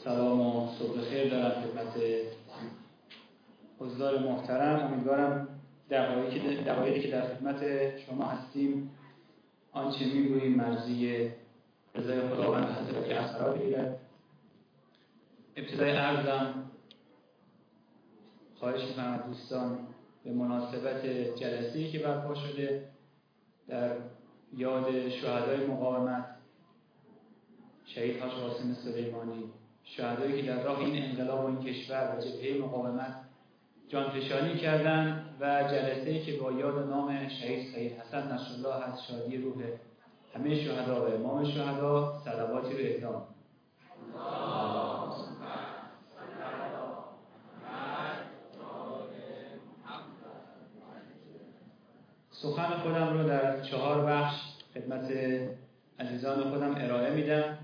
سلام و صبح خیر دارم خدمت حضار محترم. امیدوارم دقایقی که در خدمت شما هستیم آنچه میگوییم مرضی رضای خداوند حضرت که قرار بگیرد. ابتدای عرضم خواهش می‌کنم از دوستان به مناسبت جلسه‌ای که برپا شده در یاد شهدای مقاومت، شهید حاج قاسم سلیمانی، شهدایی که در راه این انقلاب و این کشور و جبهه مقاومت جانفشانی کردند و جلسه‌ای که با یاد نام شهید سید حسن نصرالله از شادی روح همه شهدا و امام شهدا صلواتی رو اهدا. سخن خودم رو در 4 بخش خدمت عزیزان خودم ارائه میدم.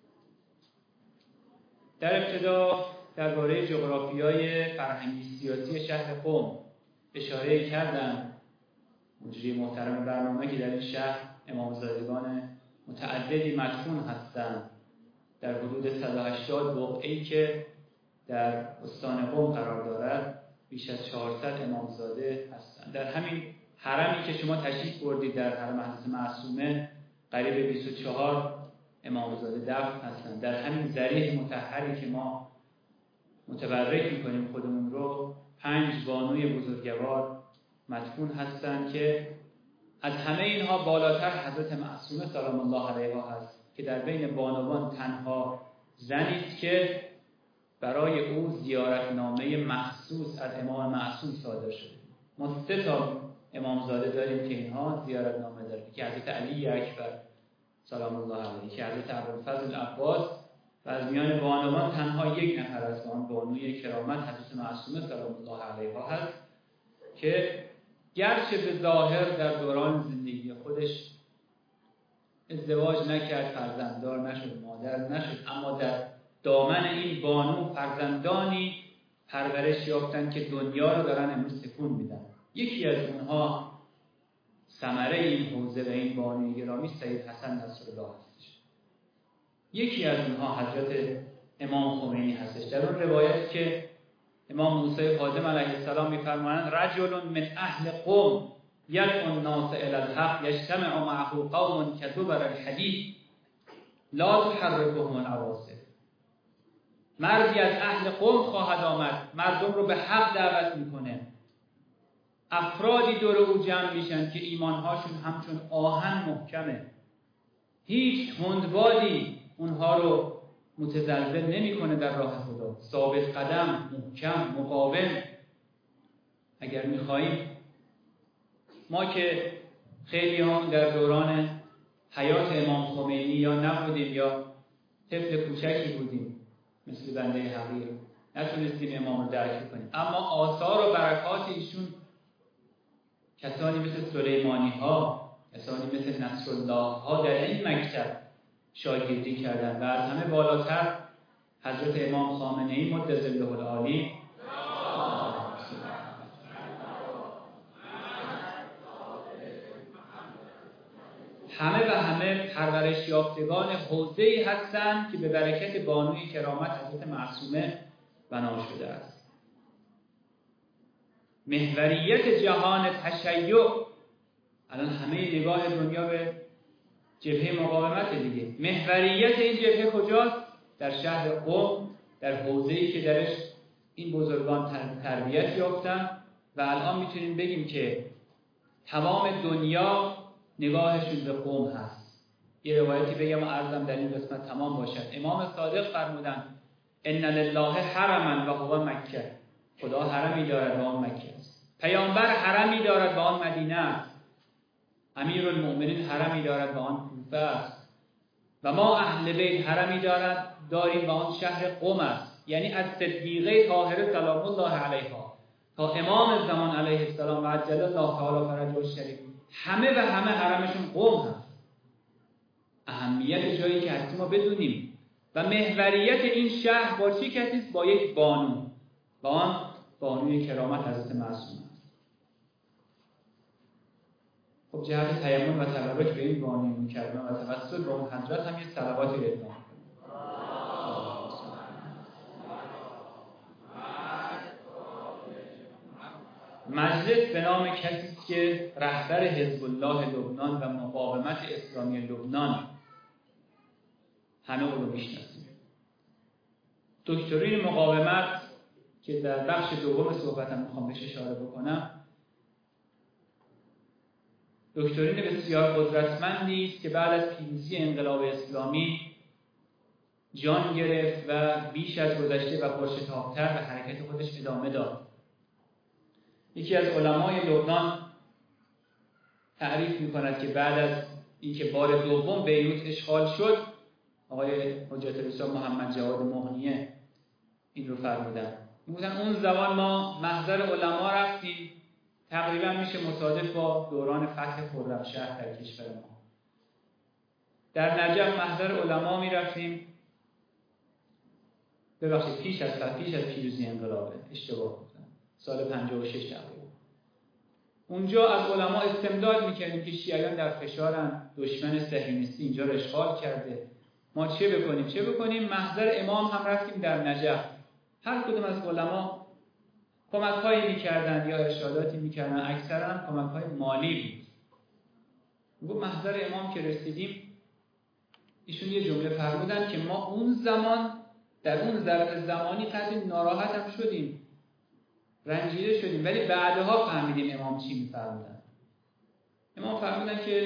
در ابتدا درباره جغرافیای فرهنگی سیاسی شهر قم اشاره کردم. مجری محترم برنامه که در این شهر امامزادگان متعددی مدفون هستند، در حدود 180 بقعه‌ای که در استان قم قرار دارد بیش از 400 امامزاده هستند. در همین حرمی که شما تشریف بردید در حرم حضرت معصومه قریب 24 امامزاده دفن هستند. در همین ذریح مطهری که ما متبرک می‌کنیم خودمون رو 5 بانوی بزرگوار مدفون هستند که از همه اینها بالاتر حضرت معصومه سلام الله علیها هست که در بین بانوان تنها زنی است که برای او زیارتنامه مخصوص از امام معصوم صادر شده. ما 3 تا امامزاده داریم که اینها زیارتنامه دارن، که حضرت علی اکبر سلام الله علیه، که حضرت ابوالفضل عباس، و از میان بانوان تنها 1 نفر از آن بانوی کرامت حضرت معصومه سلام الله علیها هست که گرچه به ظاهر در دوران زندگی خودش ازدواج نکرد، فرزنددار نشد، مادر نشد، اما در دامن این بانو فرزندانی پرورش یافتن که دنیا رو دارن امروز تکون میدن. یکی از اونها ثمره این حوزه و این بانوی گرامی سید حسن نصرالله هستش. یکی از اونها حضرت امام خمینی هستش. در اون روایت که امام موسی کاظم علیه السلام می‌فرمایند رجل من اهل قم یدعو الناس الی الحق یجتمع معه قوم کزبر الحدید لا تحرکهم العواصف. مردی از اهل قم خواهد آمد، مردم رو به حق دعوت میکنه. افرادی دور او جمع میشن که ایمانهاشون همچون آهن محکمه، هیچ تندبادی اونها رو متزلزل نمیکنه در راه خدا، ثابت قدم، محکم، مقاوم. اگر میخواییم ما که خیلی هم در دوران حیات امام خمینی یا نبودیم یا طفل کوچکی بودیم مثل بنده حقیر، نتونستیم امام رو درک کنیم، اما آثار و برکات ایشون کسانی مثل سلیمانی ها، کسانی مثل نصرالله ها در این مکتب شاگردی کردند و از همه بالاتر حضرت امام خامنه‌ای مد ظله العالی همه پرورش یافتگان حوزه‌ای هستند که به برکت بانوی کرامت حضرت معصومه بنا شده است. محوریت جهان تشیع، الان همه نگاه دنیا به جبهه مقاومت دیگه. محوریت این جبهه کجاست؟ در شهر قم، در حوزه‌ای که درش این بزرگان تربیت یافتن و الان میتونیم بگیم که تمام دنیا نگاهشون به قم هست. یه روایتی بگم و عرضم در این قسمت تمام باشد. امام صادق فرمودن ان لله حرما و هو مکه. خدا حرمی دارد و آن مکه است. پیامبر حرمی دارد و آن مدینه است. امیرالمؤمنین حرمی دارد و آن کوفه است. و ما اهل بیت حرمی داریم و آن شهر قم است. یعنی از صدیقه طاهره سلام الله علیها تا امام زمان علیه السلام و عجل الله تعالی فرجه الشریف همه و همه حرمشون قم هست. اهمیت جایی که هستیم ما بدونیم و محوریت این شهر با چه کسی است؟ با یک بانو، با آن بانوی کرامت حضرت معصومه است. خب جهت تیمم و تبرک به این بانوی کرامت و توسل به اون حضرت هم یه صلواتی رو ادامه کنیم. مجلس به نام کسی است که رهبر حزب الله لبنان و مقاومت اسلامی لبنان همه او رو میشناسیم. دکترین مقاومت که در بخش دوم صحبتم میخوام بهش اشاره بکنم، دکترین بسیار قدرتمندی است که بعد از پیروزی انقلاب اسلامی جان گرفت و بیش از گذشته و پرشتاب‌تر به حرکت خودش ادامه داد. یکی از علمای لبنان تعریف می‌کند که بعد از اینکه بار دوم بیروت اشغال شد، آقای حجت الاسلام محمد جواد مغنیه این رو فرمودن. میگن اون زمان ما محضر علما رفتیم، تقریبا میشه مصادف با دوران فتح خرمشهر در کشور ما. در نجف محضر علما میرفتیم، ببخشید پیش از پیروزی انقلابه، اشتباه گفتم، سال 56 تقریبا. اونجا از علما استمداد میکردیم که شیعیان در فشارن، دشمن صهیونیستی اینجا رو اشغال کرده، ما چه بکنیم. محضر امام هم رفتیم در نجف. هر کدوم از علما کمک‌هایی می‌کردن یا ارشاداتی می‌کردن، اکثرا هم کمک‌های مالی بود. محضر امام که رسیدیم، ایشون یه جمله فرمودن که ما اون زمان در اون ظرف زمانی قدری ناراحت هم شدیم، رنجیده شدیم، ولی بعدها فهمیدیم امام چی می‌فرمودن. امام فرمودن که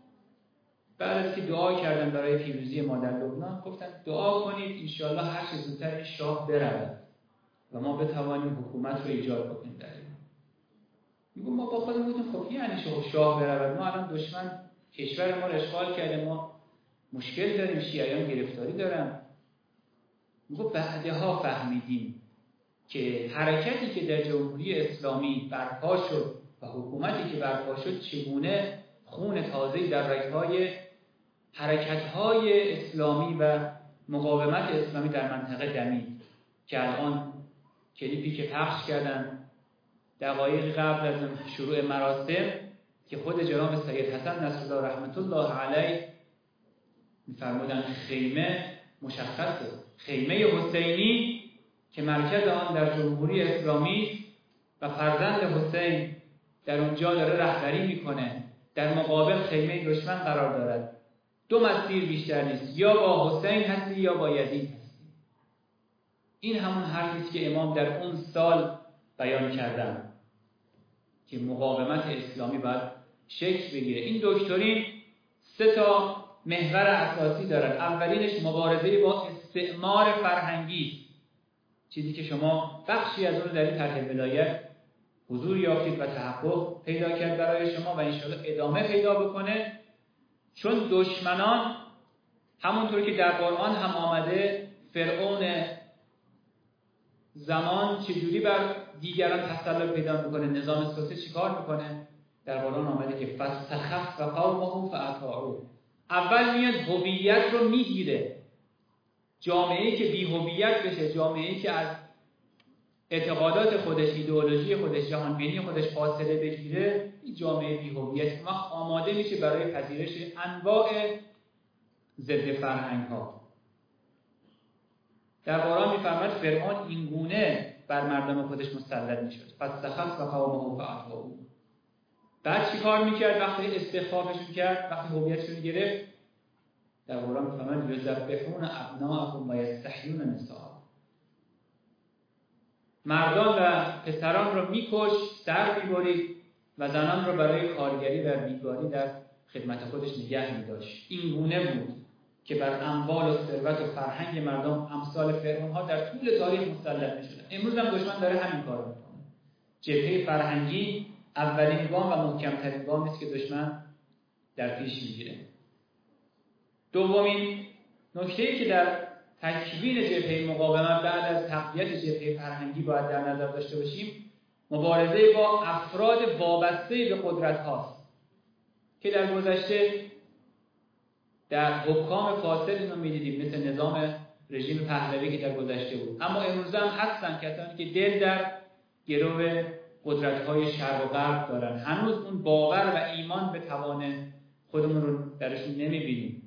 بعد از که دعا کردن برای پیروزی ما در لبنان، گفتن دعا کنید انشاءالله هر چه زودتر این شاه برود و ما بتوانیم حکومت رو ایجاد بکنیم در ایران. میگم ما با خودمون گفتیم خب یعنی شاه برود، ما الان دشمن کشور ما رو اشغال کرده، ما مشکل داریم، شیعیان گرفتاری دارن. میگم بعدها فهمیدیم که حرکتی که در جمهوری اسلامی برپا شد و حکومتی که برپا شد چگونه خون تازه‌ای در رگ‌های حرکت‌های اسلامی و مقاومت اسلامی در منطقه دمید که الان کلیپی که پخش کردن دقایق قبل از شروع مراسم که خود جناب سید حسن نصرالله رحمت الله علیه می‌فرمودن خیمه مشخصه، خیمه حسینی که مرکز آن در جمهوری اسلامی و فرزند حسین در اونجا داره رهبری میکنه، در مقابل خیمه دشمن قرار دارد. دو مسیر بیشتر نیست، یا با حسین هستی یا با یزید هستی. این همون حرفی است که امام در اون سال بیان کردن که مقاومت اسلامی باید شکل بگیره. این دکترین 3 تا محور اساسی دارن. اولینش مبارزه با استعمار فرهنگی، چیزی که شما بخشی از اون در این طرح ولایت حضور یافتید و تحقق پیدا کرد برای شما و انشاءالله ادامه پیدا بکنه. چون دشمنان همونطور که در قرآن هم آمده، فرعون زمان چجوری بر دیگران تسلط پیدا میکنه، نظام سلطه چیکار میکنه، در قرآن آمده که فاستخف قومه فاطاعوه. اول میاد هویت رو میگیره، جامعه‌ای که بی هویت بشه، جامعه‌ای که از اعتقادات خودش، ایدئولوژی خودش، جهانبینی خودش فاصله بگیره، این جامعه بی هویت ما آماده میشه برای پذیرش انواع ضد فرهنگ‌ها. در قرآن میفرماید فرعون این گونه بر مردم خودش مسلط میشد. فاستخف قومه فاطاعوه. بعد چی کار میکرد وقتی استخفافشون کرد، وقتی هویتشون گرفت؟ در قرآن میفرماید یذبحون ابناءهم و یستحیون نساءهم. مردان و پسران رو میکش، سر میبرید و زنان رو برای کارگری و بیگاری در خدمت خودش نگه میداشت. این گونه بود که بر اموال و ثروت و فرهنگ مردم امثال فرعون‌ها در طول تاریخ مسلط می‌شدن. امروز هم دشمن داره همین کارو میکنه. جبهه فرهنگی اولین گام و محکم‌ترین گامی است که دشمن در پیش میگیره. دومین نکته‌ای که در تکوین جبهه مقاومت بعد از تقویت جبهه فرهنگی باید در نظر داشته باشیم، مبارزه با افراد وابسته به قدرت هاست که در گذشته در حکام فاسد اینو می‌دیدیم، مثل نظام رژیم پهلوی که در گذشته بود. اما امروز هم هستن کسانی که دل در گرو قدرت‌های شرق و غرب دارن. هنوز اون باور و ایمان به توان خودمون رو درشون نمی‌بینیم.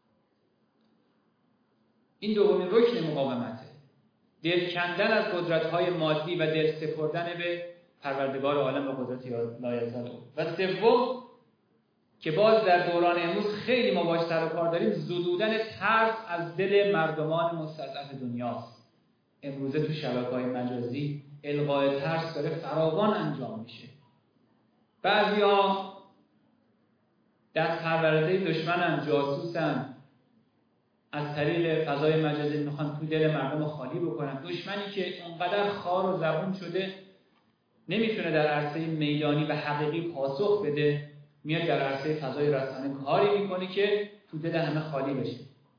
این دومین رکن مقاومته، دل کندن از قدرت‌های مادی و دل سپردن به پروردگار عالم و قدرت لایزال او. و سوم که باز در دوران امروز خیلی ما باش سر و کار داریم، زدودن ترس از دل مردمان مستضعف دنیاست. امروزه تو شبکه‌های مجازی القای ترس داره فراوان انجام میشه. بعضیا دست پرورده دشمنن، جاسوسن، از طریق فضای مجازی میخوان تو دل مردم خالی بکنن. دشمنی که اونقدر خار و زبون شده نمیتونه در عرصه میدانی و حقیقی پاسخ بده، میاد در عرصه فضای رسانه کاری میکنه که تو دل همه خالی بشه.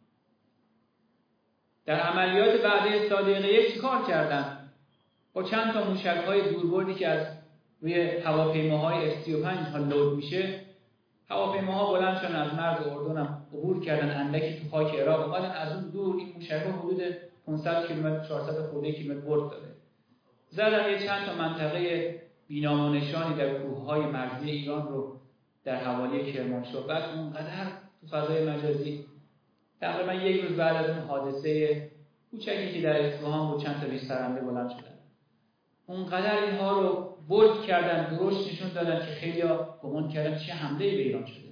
در عملیات بعد صادقه یک چیکار کردن؟ با چند تا موشک‌های دوربردی که از روی هواپیماهای F-35 ها لود میشه، هواپیماها بلند شدن از مرز اردن هم عبور کردن، اندکی تو خاک عراق اومدن. از اون دور این موشک‌ها حدود 500 کیلومتر 400 خورده کیلومتر برد داره، زدن یه چند تا منطقه بی‌نام و نشانی در کوههای مرزی ایران رو در حوالی کرمانشاه. بعد اونقدر تو فضای مجازی تقریبا یک روز بعد از اون حادثه کوچکی که در اصفهان بود چند تا ریش سرنده بلند شدن، اونقدر اینها رو بولد کردن، درشت نشون دادن که خیلی‌ها گمان کردن چه حمله‌ای به ایران شده.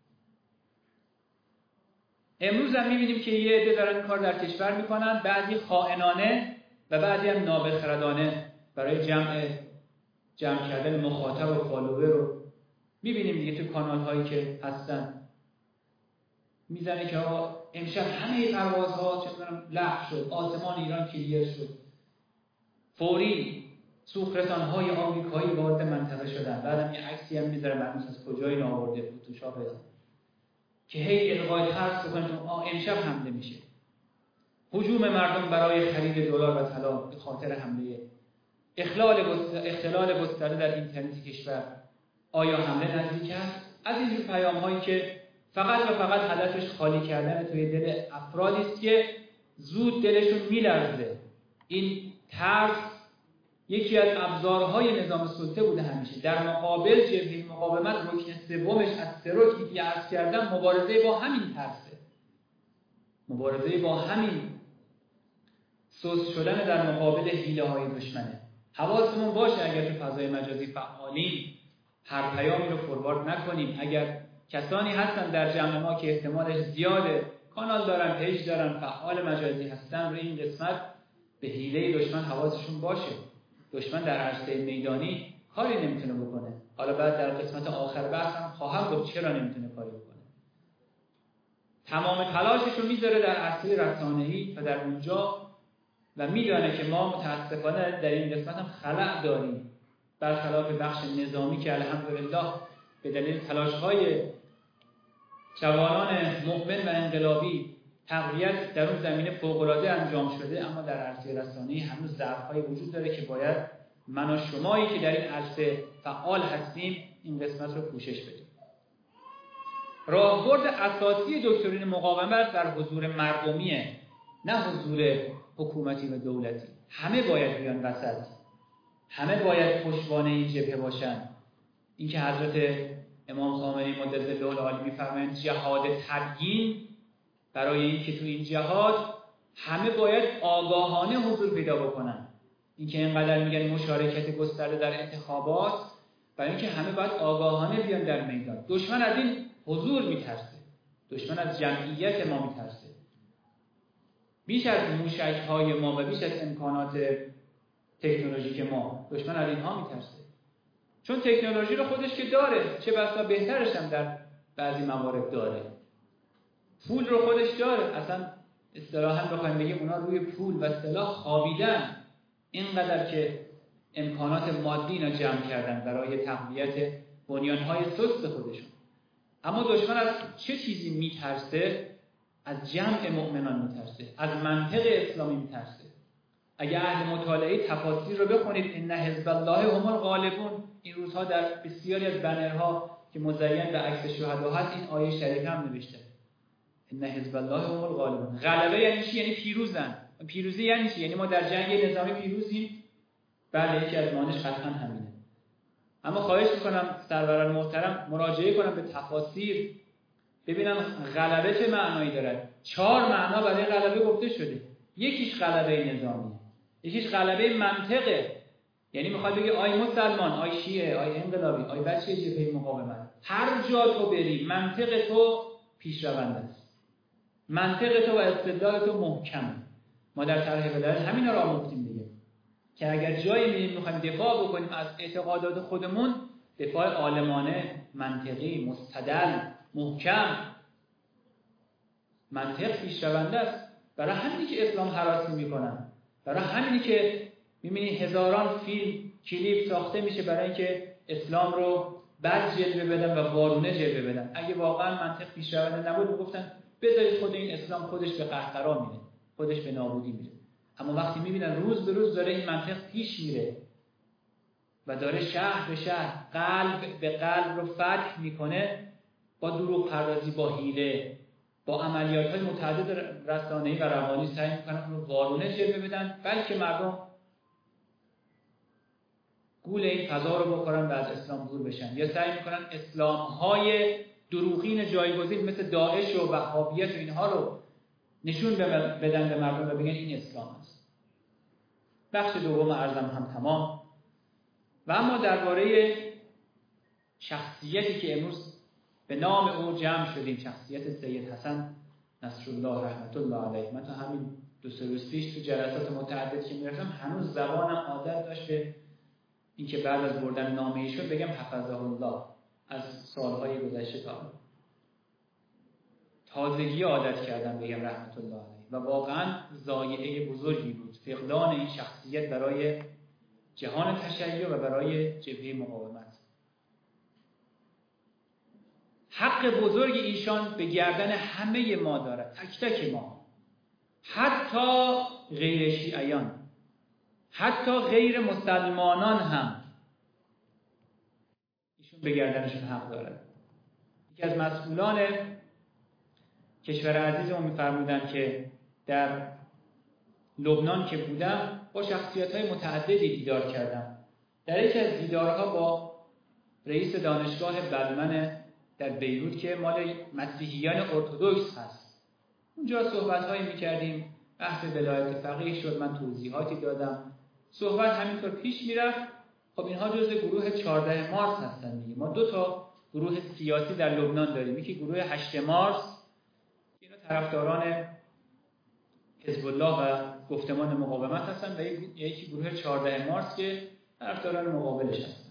امروز هم می‌بینیم که یه عده دارن این کار در کشور می‌کنن، بعضی خائنانه و بعضی هم نابخردانه برای جمع کردن مخاطب و فالوور رو می‌بینیم دیگه تو کانال‌هایی که هستن. میزنه که آقا امشب همه پروازها چه می‌دونم لغو شد، آسمان ایران کلیر شد، فوری سوخرسان‌های آمریکایی وارد منطقه شدن. بعدم یه عکسی هم میذاره معلوم از کجای این آورده، فتوشاپ که هی القای ترس بکنه امشب حمله میشه. هجوم مردم برای خرید دلار و طلا به خاطر حمله، اختلال گسترده در اینترنت کشور. آیا حمله نزدیک است؟ از این جور پیام‌هایی که فقط و فقط هدفش خالی کردن توی دل افرادی است که زود دلشون میلرزه. این ترس یکی از ابزارهای نظام سلطه بوده همیشه. در مقابل جبهه مقاومت رکن سومش از سروکی که عرض کردم مبارزه با همین ترسه، مبارزه با همین سوس شدن در مقابل حیله‌های دشمنه. حواسمون باشه اگر تو فضای مجازی فعالیم هر پیامی رو فوروارد نکنیم. اگر کسانی هستن در جمع ما که احتمالش زیاده، کانال دارن، پیج دارن، فعال مجازی هستن، روی این قسمت به حیله دشمن حواسشون باشه. دشمن در عرصه میدانی کاری نمیتونه بکنه. حالا بعد در قسمت آخر بحث هم خواهم گفت چرا نمیتونه کاری بکنه. تمام تلاشش رو میذاره در عرصه رسانه‌ای و در اونجا و میدونه که ما متاسفانه در این قسمت هم خلأ داریم، برخلاف بخش نظامی که الحمدلله به دلیل تلاش‌های جوانان مؤمن و انقلابی تقویت در اون زمینه فوق‌العاده انجام شده، اما در عرصه رسانه‌ای هنوز ضعف‌های وجود داره که باید من و شمایی که در این عرصه فعال هستیم این قسمت رو پوشش بدیم. راهبرد اساسی دکترین مقاومت در حضور مردمیه، نه حضور حکومتی و دولتی. همه باید بیان وسط، همه باید پشتوانه این جبهه باشن. این که حضرت امام خامنه‌ای مجدد العالی می‌فرمایند جهاد تبیین، برای اینکه تو این جهاد همه باید آگاهانه حضور پیدا بکنن. این که اینقدر میگن مشارکت گسترده در انتخابات، برای اینکه همه باید آگاهانه بیان در میدان. دشمن از این حضور میترسه، دشمن از جمعیت ما میترسه، بیش از موشک‌های ما و بیش از امکانات تکنولوژیک ما دشمن از اینها میترسه. چون تکنولوژی رو خودش که داره، چه بسا بهترش هم در بعضی موارد داره. پول رو خودش داره، اصلا اصطلاحاً بخوایم بگیم اونا روی پول و سلاح خوابیدن، اینقدر که امکانات مادی اینا جمع کردن برای تقویت بنیان‌های سست خودشون. اما دشمن از چه چیزی میترسه؟ از جمع مؤمنان میترسه، از منطق اسلامی میترسه. اگه اهل مطالعه تفاسیر رو بخونید، ان حزب الله هم الغالبون، این روزها در بسیاری از بنرها که مزین به عکس شهدا هست این آیه شریفه هم نوشته، ان حزب الله هم الغالبون. غلبه یعنی چی؟ یعنی پیروزن. پیروزی یعنی چی؟ یعنی ما در جنگ نظامی پیروزیم. بله، یکی از معانیش قطعا همینه. اما خواهش میکنم سروران محترم مراجعه کنم به تفاسیر، ببینم غلبه چه معنایی دارد. 4 معنا برای غلبه گفته شده. یکیش غلبه نظامیه، یکیش غلبه منطقه، یعنی میخواد بگه آی مسلمان، آی شیعه، آی انقلابی، آی بچه جبهه مقاومت، هر جا تو بری منطق تو پیشرونده است، منطق تو و استدلال تو محکمه. ما در طرح ولایت همینا رو آموختیم دیگه، که اگر جایی میریم میخوایم دفاع بکنیم از اعتقادات خودمون، دفاع عالمانه، منطقی، مستدل، محکم، منطق پیشرونده است. برای همینی که اسلام هراسی میکنن، برای همینی که میبینی هزاران فیلم کلیپ ساخته میشه برای اینکه اسلام رو بد جلوه بدن و وارونه جلوه بدن. اگه واقعا منطق پیشرونده نبود میگفتن بذارید خود این اسلام خودش به قهقرا میره، خودش به نابودی میره. اما وقتی میبینن روز به روز داره این منطق پیش میره و داره شهر به شهر، قلب به قلب رو فتح میکنه، با دروغ پردازی، با حیله، با عملیات‌های متعدد رسانه‌ای و روانی سعی میکنن اون رو وارونه جلوه بدن، بلکه مردم گول این فضا رو بخورن و از اسلام دور بشن، یا سعی میکنن اسلام‌های دروغین جایگزین مثل داعش و وهابیت و اینها رو نشون بدن به مردم و بگن این اسلام است. بخش دوم عرضم هم تمام. و اما درباره شخصیتی که امروز به نام او جمع شدیم، شخصیت سید حسن نصرالله رحمت الله علیه، من تا همین 2-3 روز پیش تو جلسات متعدد که میرفتم هنوز زبانم عادت داشت به اینکه بعد از بردن نام ایشون بگم حفظه الله از سالهای گذشته تا تازگی عادت کردم بگم رحمت الله علیه. و واقعا ضایعه بزرگی بود فقدان این شخصیت برای جهان تشیع و برای جبهه مقاومت. حق بزرگ ایشان به گردن همه ما دارد، تک تک ما، حتی غیر شیعیان، حتی غیر مسلمانان هم ایشون به گردنشون حق دارد. یکی از مسئولان کشور عزیزمون می‌فرمودن که در لبنان که بودم با شخصیت‌های متعددی دیدار کردم. در یکی از دیدارها با رئیس دانشگاه بلمن در بیروت که مال مسیحیان ارتدوکس هست، اونجا صحبت‌هایی می‌کردیم، بحث ولایت فقیه شد، من توضیحاتی دادم، صحبت همینطور پیش میرفت. خب اینها جزء گروه 14 مارس هستن دیگه. ما 2 تا گروه سیاسی در لبنان داریم، یکی گروه 8 مارس که اینا طرفداران حزب الله و گفتمان مقاومت هستن و یکی گروه 14 مارس که طرفداران مقابلش هستن.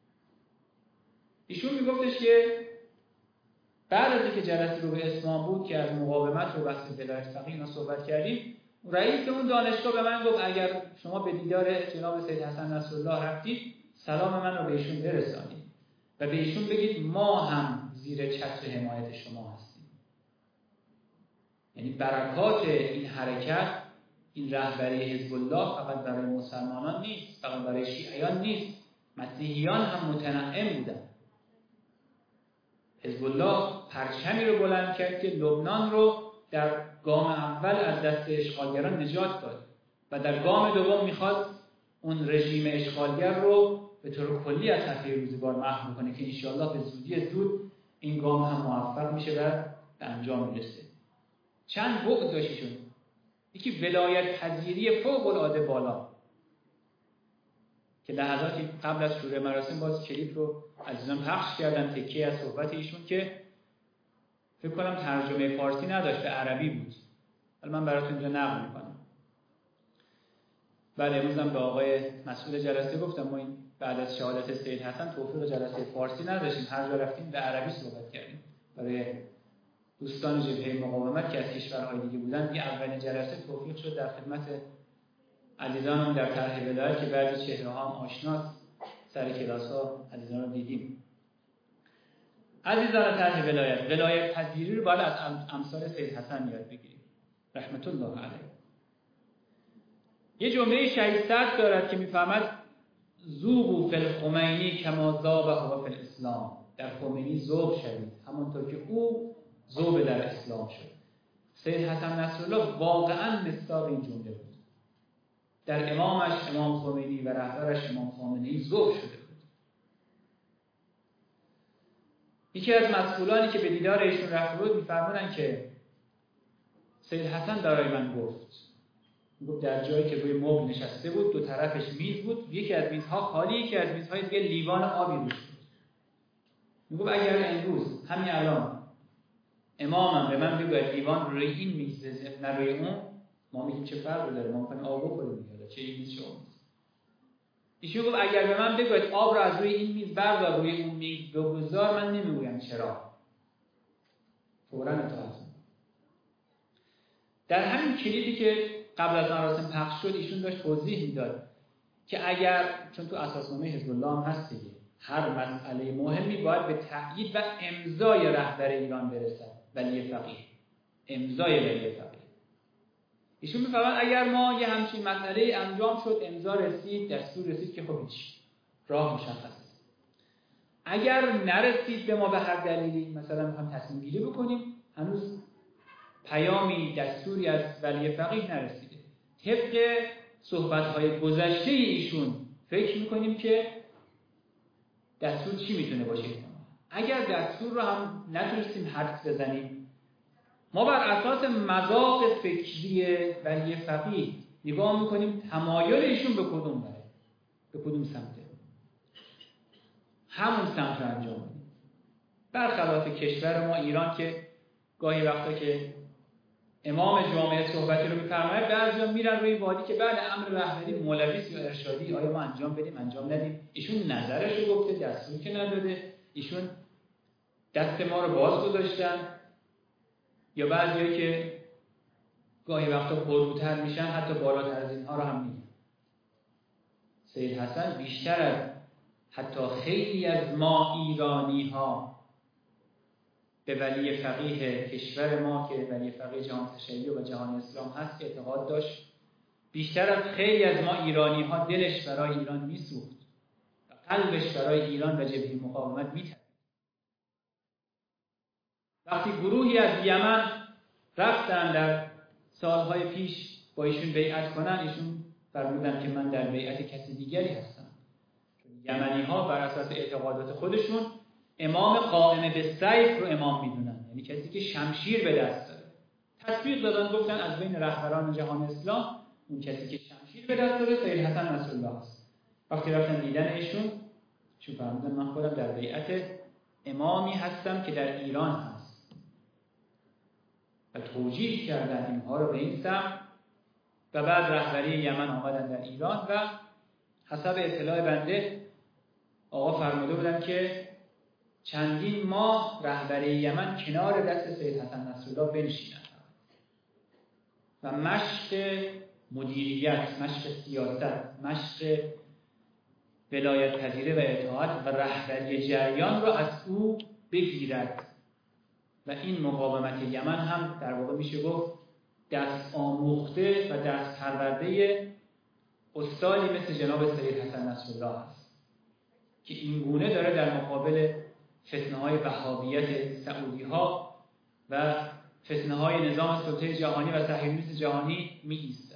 ایشون میگفتش که بعد از اینکه جلسه رو به اسمان بود که از مقاومت رو بحث ولایت فقیه اینا صحبت کردیم، رئیس اون دانشگاه به من گفت اگر شما به دیدار جناب سید حسن نصرالله رفتید سلام من رو به ایشون برسانید و به ایشون بگید ما هم زیر چتر حمایت شما هستیم. یعنی برکات این حرکت، این رهبری حزب الله فقط برای مسلمانان نیست، فقط برای شیعیان نیست، مسیحیان هم متنعم بودن. حزب الله پرچمی رو بلند کرد که لبنان رو در گام اول از دست اشغالگران نجات داد و در گام دوم میخواد اون رژیم اشغالگر رو به طور کلی از صفحه روزگار محو کنه که انشاءالله به زودی زود این گام هم موفق میشه و به انجام میرسه. چند بعد داشتشون، یکی ولایت پذیری فوق العاده بالا که لحظاتی قبل از شروع مراسم باز کلیپ رو عزیزان پخش کردن، تکیه از صحبت ایشون که فکر کنم ترجمه فارسی نداشت، به عربی بود. حالا من براتون اینجا نقل میکنم. بعد امروز هم به آقای مسئول جلسه گفتم ما این بعد از شهادت سید حسن توفیق جلسه فارسی نداشتیم، هر جا رفتیم به عربی صحبت کردیم. برای دوستان جبهه مقاومت که از کشورهای دیگه بودن، یه اولین جلسه توفیق شد در خدمت عزیزانم در طرح ولایت که بعضی چهره‌ها هم آشناست، سر کلاس‌ها عزیزان رو دیدیم. عزیزان طرح ولایت پذیری رو باید از امثال سید حسن یاد بگیریم رحمت الله علیه. یه جمله شهید صدر دارد که میفهمد ذوقوا فی الخمینی کما ذاب هو فی الاسلام. در خمینی ذوق شدید همونطور که او ذوب در اسلام شد. سید حسن نصرالله واقعا مصداق این جمله بود. در امامش امام خمینی و رهبرش امام خامنه‌ای ذوب شده بود. یکی از مسئولانی که به دیدار ایشون رفته بود میفرمودن که سید حسن برای من گفت میگفت در جایی که روی مبل نشسته بود، دو طرفش میز بود، یکی از میزها خالی، یکی از میزهای دیگه لیوان آبی روش بود. میگفت اگر امروز همین الان امامم به من بگه لیوان روی این میز نه روی اون، ما میگیم چه فرقی داره، ما میخوایم آب بخوریم دیگه، چه این میز شما. ایشون گفت اگر به من بگوید آب رو از روی این میز بردار روی اون میز بگذار، من نمیگویم چرا، فوراً اطاعت. در همین کلیدی که قبل از مراسم پخش شد ایشون داشت توضیح میداد که اگر، چون تو اساسنامه حزب الله هم هست دیگه، هر مسئله مهمی باید به تأیید و امضای رهبر ایران برسد، ولی فقیه، امضای ولی فقیه. ایشون میفرماد اگر ما یه همچین مسئله انجام شد، امضا رسید، دستور رسید که خب هیچ، راه مشخصه. اگر نرسید به ما به هر دلیلی، مثلا میخوایم تصمیم گیری بکنیم، هنوز پیامی دستوری از ولی فقیه نرسیده، طبق صحبت‌های گذشته ایشون فکر میکنیم که دستور چی میتونه باشه. اگر دستور رو هم نتونستیم حدس بزنیم، ما بر اساس مذاق فکری ولی فقیه نگاه میکنیم تمایل ایشون به کدوم بره، به کدوم سمته، همون سمت رو انجام بدیم. برخلاف کشور ما ایران که گاهی وقتا که امام جامعه صحبتی رو می‌فرماید، بعضیا میرن روی وادی که بعد امر رهبری مولوی یا ارشادی آیا ما انجام بدیم انجام ندیم. ایشون نظرش رو گفته، دستوری که نداده، ایشون دست ما رو باز گذاشتن. یا بعضیا که گاهی وقتا پرروتر میشن، حتی بالاتر از اینها رو هم میگن. سید حسن بیشتر از حتی خیلی از ما ایرانی ها به ولی فقیه کشور ما که ولی فقیه جهان تشیع و جهان اسلام هست اعتقاد داشت. بیشتر از خیلی از ما ایرانی ها دلش برای ایران میسوخت و قلبش برای ایران و جبهه مقاومت میتپید. وقتی گروهی از یمن رفتن در سالهای پیش با ایشون بیعت کنن، ایشون فرمودن که من در بیعت کسی دیگری هستم. یمنی ها بر اساس اعتقادات خودشون امام قائم به سیف رو امام میدونن، یعنی کسی که شمشیر به دست داره. تطبیق دادن، گفتن از بین رهبران جهان اسلام اون کسی که شمشیر به دست داره سید حسن نصرالله است. وقتی رفتن دیدن ایشون فرمودن من خودم در بیعت امامی هستم که در ایران هست و توجیه کردن اینها رو به این سمت. و بعد رهبری یمن آمدن در ایران و حسب اطلاع بنده آقا فرموده بودن که چندین ماه رهبری یمن کنار دست سید حسن نصرالله بنشینند و مشق مدیریت، مشق سیاست، مشق ولایت پذیری و اطاعت و رهبری جریان را از او بگیرد. و این مقاومت یمن هم در واقع میشه گفت دست آموخته و دست پرورده استادی مثل جناب سید حسن نصرالله است که این گونه داره در مقابل فتنه‌های وهابیت سعودی ها و فتنه‌های نظام سلطه جهانی و صهیونیسم جهانی می ایستد.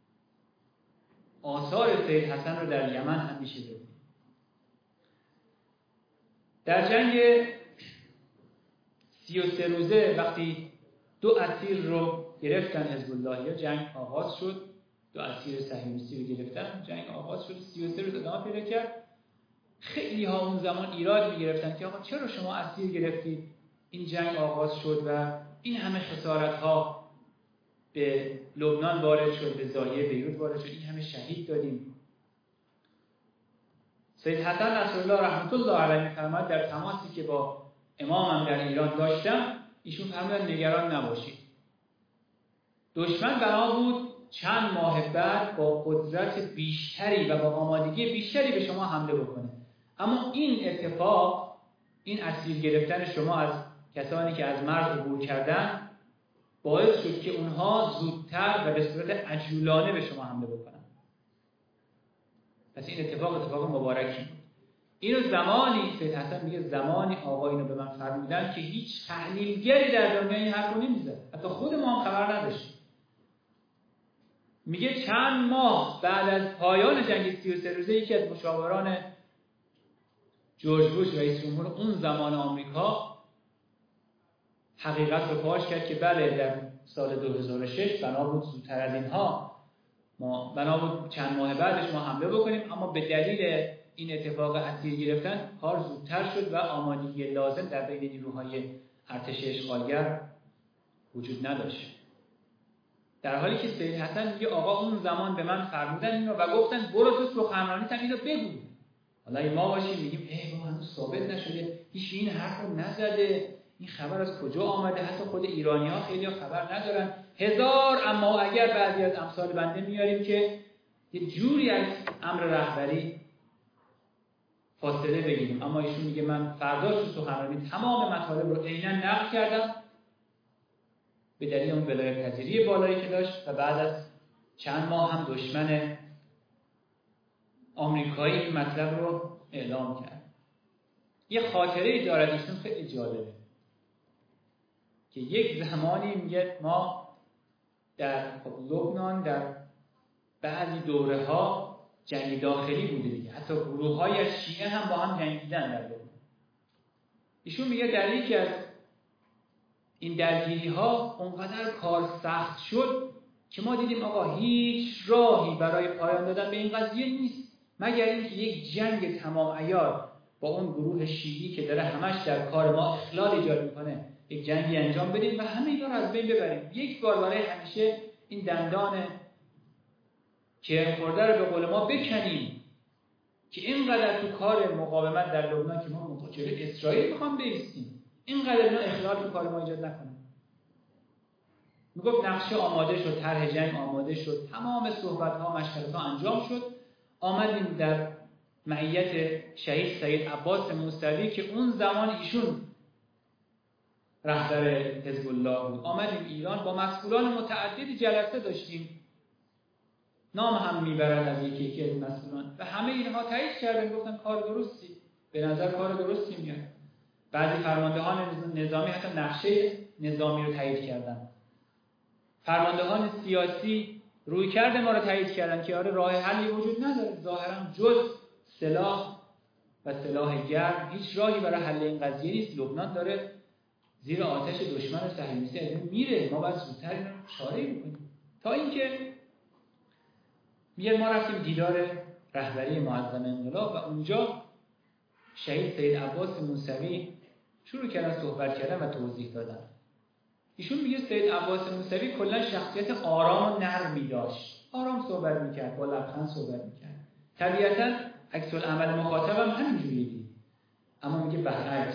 آثار سید حسن رو در یمن هم میشه ببینید. در جنگ 33 روزه وقتی 2 اسیر رو گرفتن حزب الله یا جنگ آغاز شد، 2 اسیر صهیونیستی رو گرفتن، جنگ آغاز شد، 33 روز ادامه پیدا کرد. خیلی ها اون زمان ایراد می‌گرفتن که آقا چرا شما اسیر گرفتید، این جنگ آغاز شد و این همه خسارت ها به لبنان وارد شد، به زایه بیروت وارد شد، این همه شهید دادیم. سید حسن نصرالله رحمت الله علیه می‌فرماید در تماسی که با امامم در ایران داشتم، ایشون فرمودن نگران نباشید. دشمن بنا بود چند ماه بعد با قدرت بیشتری و با آمادگی بیشتری به شما حمله بکنه. اما این اتفاق، این اسیر گرفتن شما از کسانی که از مرز عبور کردن باعث شد که اونها زودتر و به صورت عجولانه به شما حمله بکنن. پس این اتفاق مبارکی بود. اینو زمانی سید حسن میگه زمانی آقا اینو به من فرمودن که هیچ تحلیلگری در دنیا این حرفو نمیزد، حتی خود ما هم خبر نداشتیم. میگه چند ماه بعد از پایان جنگ 33 روزه یکی از مشاوران جورج بوش رئیس جمهور اون زمان آمریکا حقیقت رو فاش کرد که بله در سال 2006 بنا بود زودتر از اینها ما بنا بود چند ماه بعدش ما حمله بکنیم، اما به دلیل این اتفاق اسیر گرفتن کار زودتر شد و آمادگی لازم در بین نیروهای ارتش اشغالگر وجود نداشت. در حالی که سید حسن میگه آقا اون زمان به من فرمودن اینو و گفتن برو تو سخنرانیت اینو بگو. حالا ما باشیم میگیم بابا هنوز ثابت نشده، هیچ این حرفو نزده، این خبر از کجا آمده؟ حتی خود ایرانی‌ها خیلی خبر ندارن. هزار اما اگر بعضی از امثال بنده میاریم که یه جوری از امر رهبری فاصله بگیریم، اما ایشون میگه من فردا تو سخنرانی تمام مطالب رو عیناً نقل کردم به دلیل اون ولایت پذیری بالایی که داشت و بعد از چند ماه هم دشمن آمریکایی این مطلب رو اعلام کرد. یه خاطره‌ای دارد ایشون خیلی جالبه که یک زمانی میگه ما در لبنان در بعضی دوره ها جنگ داخلی بوده دیگه، حتی گروه های از شیعه هم با هم جنگیدن در لبنان. ایشون میگه در یکی از این درگیری ها اونقدر کار سخت شد که ما دیدیم آقا هیچ راهی برای پایان دادن به این قضیه نیست مگر اینکه یک جنگ تمام عیار با اون گروه شیعی که داره همش در کار ما اخلال ایجاد میکنه یک جنگی انجام بدیم و همه اینا رو از بین ببریم، یک بار برای همیشه این دندان کرم خورده رو به قول ما بکنیم که اینقدر تو کار مقاومت در لبنان که ما جلوی اسرائیل میخوام بایستیم، اینقدر اینا اخلال تو کار ما ایجاد نکنیم. میگفت نقشه آماده شد، طرح جنگ آماده شد، تمام صحبت‌ها مشورت‌ها انجام شد. آمدیم در معیت شهید سید عباس موسوی که اون زمان ایشون رهبر حزب الله بود. آمدیم ایران با مسئولان متعددی جلسه داشتیم، نام هم میبرن از یکی از مسئولان و همه اینها تایید کردن، گفتن کار درستی، به نظر کار درستی میاد. بعضی فرماندهان نظامی حتی نقشه نظامی رو تایید کردن. فرماندهان سیاسی رویکرد ما رو تایید کردن که آره راه حلی وجود نداره، ظاهرا جز سلاح و سلاح گرم هیچ راهی برای حل این قضیه نیست. لبنان داره زیر آتش دشمن صهیونیستی از میره، ما باید زودتر اینو چاره‌ای بکنیم. تا اینکه میگه ما رفتیم دیدار رهبری معظم انقلاب و اونجا شهید سید عباس موسوی شروع کردن صحبت کردن و توضیح دادن. ایشون میگه سید عباس موسوی کلا شخصیت آرام و نرمی داشت، آرام صحبت میکرد، با لبخند صحبت میکرد. طبیعتاً عکس العمل مخاطبم همینجوریه دید، اما میگه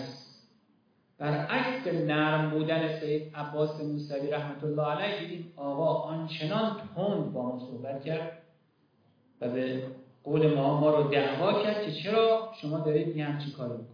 برعکس نرم بودن سید عباس موسوی رحمت الله علیه دیدیم آقا آنچنان تند با ما صحبت کرد و به قول ما رو دعوا کرد که چرا شما دارید این همچین کاری میکنید،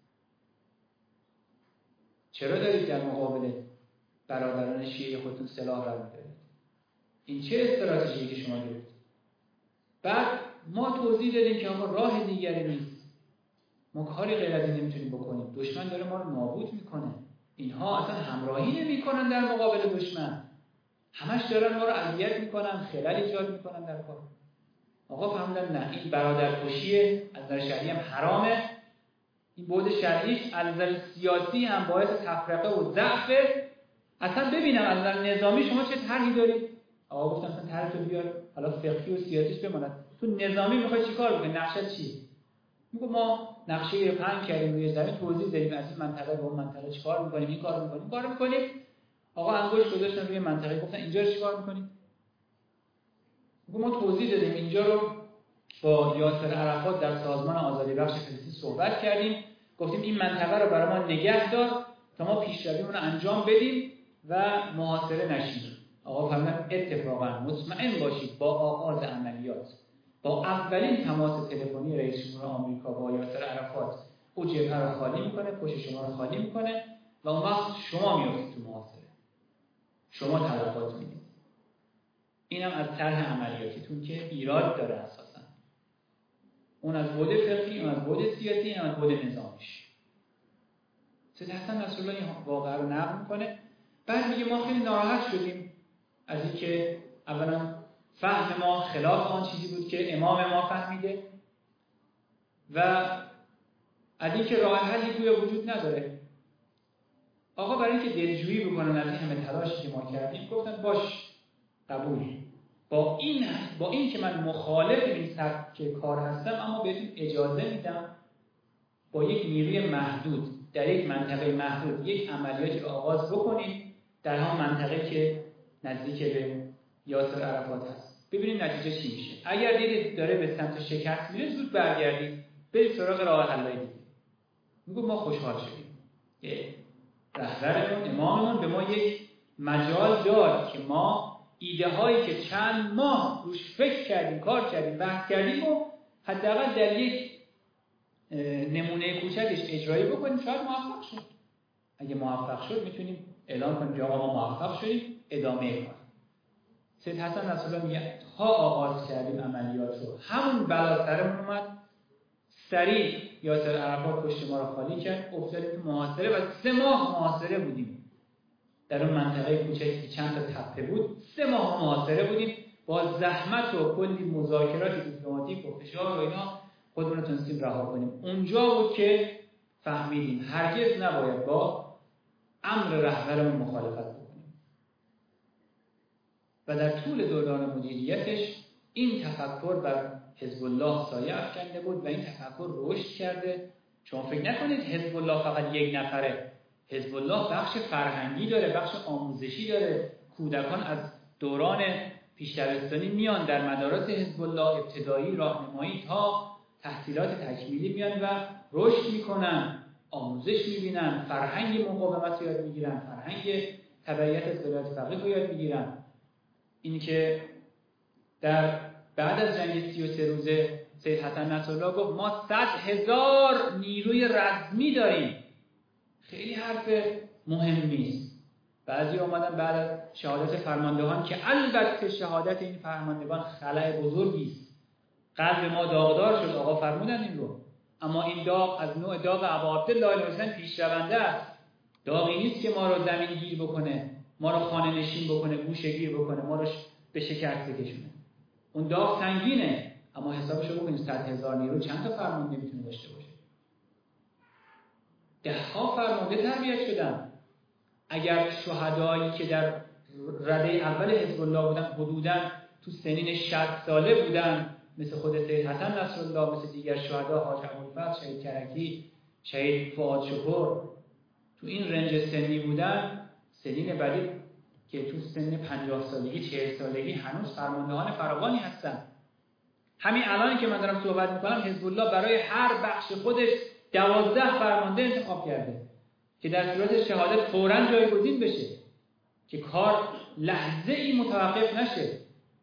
چرا دارید در مقابل برادران شیعه خودتون سلاح رو می‌دارید، این چه استراتژیی که شما دارید. بعد ما توضیح دادیم که آقا راه دیگری نیست، ما کاری غیر از این نمیتونیم بکنیم، دشمن داره ما رو نابود میکنه، اینها اصلا همراهی نمیکنن در مقابل دشمن، همش دارن ما رو اذیت میکنن، خلل ایجاد میکنن در کار. آقا فهمیدن نه، این برادرکشی از نظر شرعی هم حرامه، این بعد شرعیش از نظر سیاسی هم باعث تفرقه و ضعف. اصلا ببینم از نظر نظامی شما چه طرحی دارید؟ آقا گفتم اصلا طرحتو بیار، حالا فقهی و سیاسیش بماند، تو نظامی میخوای چیکار بکنی؟ نقشه چی؟ میگه ما نقشه رو پهن کردیم روی زمین، توضیح دادیم از این منطقه به اون منطقه چیکار میکنیم، این کارو میکنیم، کارو میکنیم. آقا انگشت گذاشتن روی منطقه، گفتن اینجا رو چیکار میکنیم؟ میگه ما توضیح دادیم اینجا رو با یاسر عرفات در سازمان آزادی بخش فلسطین صحبت کردیم، گفتیم این منطقه رو برای ما نگه دار تا ما پیشرویمون رو انجام بدیم و محاصره نشیم. آقا فرمودن اتفاقا مطمئن باشید با آغاز عملیات، با اولین تماس تلفنی رئیس جمهور آمریکا با یاسر عرفات، او جبهه رو خالی میکنه، پشت شما رو خالی میکنه و اون وقت شما میافتید تو محاصره، شما تلفات میدید. اینم از طرح عملیاتیتون که ایراد داره اساسا، اون از بعد فقهی، اون از بعد سیاسی، اون از بعد نظامیش. سید حسن نصرالله این واقعه رو نقل میکنه. بعد میگه ما خیلی ناراحت شدیم از اینکه اولا فهم ما خلاف آن چیزی بود که امام ما فهمیده و از اینکه راه حلی گویا وجود نداره. آقا برای اینکه دلجویی بکنن از این همه تلاشی که ما کردیم گفتن باش قبول، با این که من مخالف این سبک کار هستم، اما بهتون اجازه میدم با یک نیروی محدود در یک منطقه محدود یک عملیاتی رو آغاز بکنید در همون منطقه که نزدیک به یاسر عرفات هست. ببینید نتیجه چی میشه. اگر دیدید داره به سمت شکست میره، زود برگردید برید سراغ راه حل‌های دیگه. میگم ما خوشحال شدیم که رهبرمون، اماممون به ما یک مجال داد که ما ایده هایی که چند ماه روش فکر کردیم، کار کردیم، بحث کردیم و حداقل در یک نمونه کوچکش اجرایی بکنیم، شاید موفق شد. اگه موفق شد میتونیم اعلام کنیم که آقا ما موفق شدیم، ادامه کار. سید حسن نصرالله میگه تا آغاز کردیم عملیات رو، همون بلا سرمون اومد، سریع یاسر عرفات پشت ما رو خالی کرد، افتادیم تو محاصره و 3 ماه محاصره بودیم. در اون منطقه کوچکی که چند تا تپه بود 3 ماه محاصره بودیم، با زحمت و کلی مذاکرات دیپلماتیک و فشار و اینا خودمون رو تونستیم رها کنیم. اونجا بود که فهمیدیم هرگز نباید با امر رهبرمون مخالفت بکنیم. و در طول دوران مدیریتش این تفکر بر حزب الله سایه افکنده بود و این تفکر رشد کرده. چون فکر نکنید حزب الله فقط یک نفره. حزب الله بخش فرهنگی داره، بخش آموزشی داره. کودکان از دوران پیش دبستانی میان در مدارس حزب الله، ابتدایی، راهنمایی تا تحصیلات تکمیلی میان و رشد میکنن، آموزش میبینن، فرهنگ مقاومت رو یاد میگیرن، فرهنگ تبعیت از ولایت فقیه رو یاد میگیرن. این که در بعد از جنگ 33 روزه سید حسن نصرالله گفت ما 100,000 نیروی رزمی داریم. خیلی حرف مهم نیست. بعضی اومدن بعد از شهادت فرماندهان که البته شهادت این فرماندگان خلأ بزرگی است، قلب ما داغدار شد، آقا فرمودن این رو، اما این داغ از نوع داغ ابا عبدالله الحسین پیشرونده است. داغی نیست که ما رو زمین گیر بکنه، ما رو خانه نشین بکنه، گوشه گیر بکنه، ما رو به شکست بکشونه. اون داغ سنگینه، اما حسابش رو بکنید 100,000 نیرو چند تا فرمانده میتونه داشته باشه؟ 10 فرمانده تربیت شدن. اگر شهدایی که در رده اول حزب الله بودن حدوداً تو سنین 60 ساله بودن، مثل خود سید حسن نصرالله، مثل دیگر شهدا، حاج ابوالفتح، شهید کرکی، شهید فؤاد شکر، تو این رنج سنی بودن، سنین بعدی که تو سن 50 سالگی 40 سالگی هنوز فرماندهان فراوانی هستن. همین الان که من دارم صحبت میکنم حزب الله برای هر بخش خودش 12 فرمانده انتخاب کرده که در صورت شهادت فوراً جایگزین بشه، که کار لحظه ای متوقف نشه.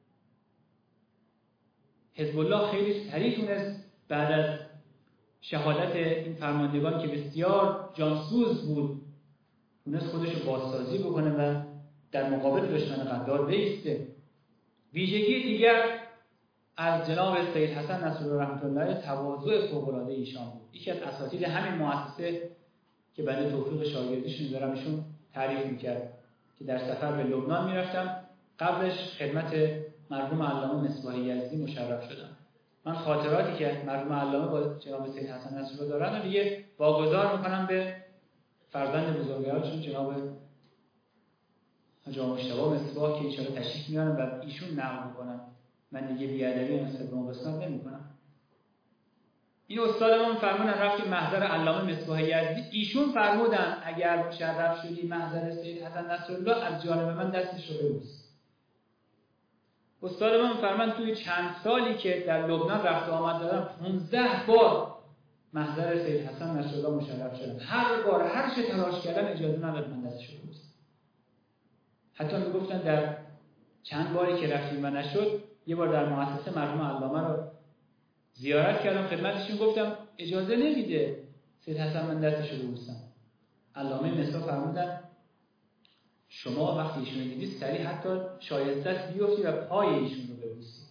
حزب الله خیلی سریع تونست بعد از شهادت این فرماندگان که بسیار جانسوز بود، تونست خودش رو بازسازی بکنه و در مقابل دشمن غدار بایسته. ویژگی دیگر از جناب سید حسن نصرالله رحمة الله تواضع فوق‌العاده ایشان بود. یکی از اساتید همین مؤسسه که بعد توفیق شاگردیشون دارم ایشون تعریف میکرد که در سفر به لبنان میرفتم، قبلش خدمت مرحوم علامه مصباح یزدی مشرف شدم. من خاطراتی که مرحوم علامه با جناب سید حسن نصرالله دارن و دیگه واگذار میکنم به فرزند بزرگوارشون جناب حاج مجتبی مصباح که انشاءالله تشریف میارن و ایشون نقل میکنن. من دیگه بیادبی نسبت به اون قسمت نمیکنم. این استادمون فرمودن رفتیم محضر علامه مصباح یزدی، ایشون فرمودن اگر مشرف شدی محضر سید حسن نصرالله از جانب من دستش رو ببوس. استادمون فرمودن توی چند سالی که در لبنان رفت و آمد دادم 15 بار محضر سید حسن نصرالله مشرف شدم. هر بار هر چه تلاش کردم اجازه نداد من دستش رو ببوسم. حتی میگفتن در چند باری که رفتیم و نشد، یه بار در مؤسسه مرحوم علامه رو زیارت کردم، خدمتشون گفتم اجازه نمیده سید حسن من دستشو ببوسم. علامه مصباح فرمودن شما وقتی ایشون دیدی سریع حتی شایسته است بیفتی و پای ایشون رو ببوسی،